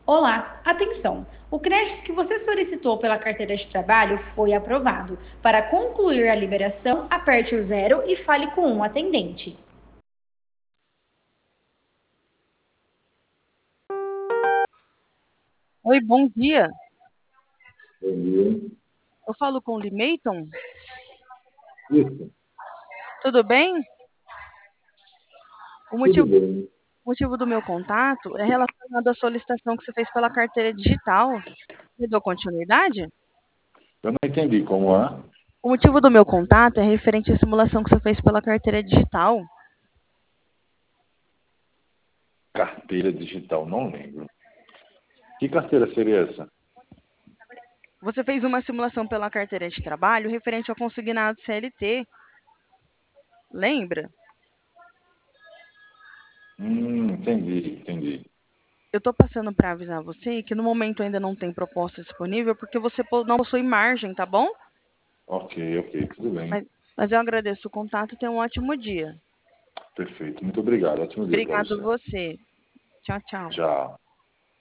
Olá, atenção! O crédito que você solicitou pela carteira de trabalho foi aprovado. Para concluir a liberação, aperte o zero e fale com um atendente. Oi, bom dia. Bom dia. Eu falo com o Limeiton. Isso, Tudo bem? O tudo motivo, bem. o motivo do meu contato é relacionado à solicitação que você fez pela carteira digital. Me dou continuidade? Eu não entendi como é. O motivo do meu contato é referente à simulação que você fez pela carteira digital. Carteira digital, não lembro. Que carteira seria essa? Você fez uma simulação pela carteira de trabalho referente ao consignado CLT. Lembra? Entendi. Eu estou passando para avisar você que no momento ainda não tem proposta disponível porque você não possui margem, tá bom? Ok, tudo bem. Mas, mas eu agradeço o contato e tenha um ótimo dia. Perfeito. Muito obrigado. Ótimo dia para Obrigado você. você. Tchau, tchau. Tchau.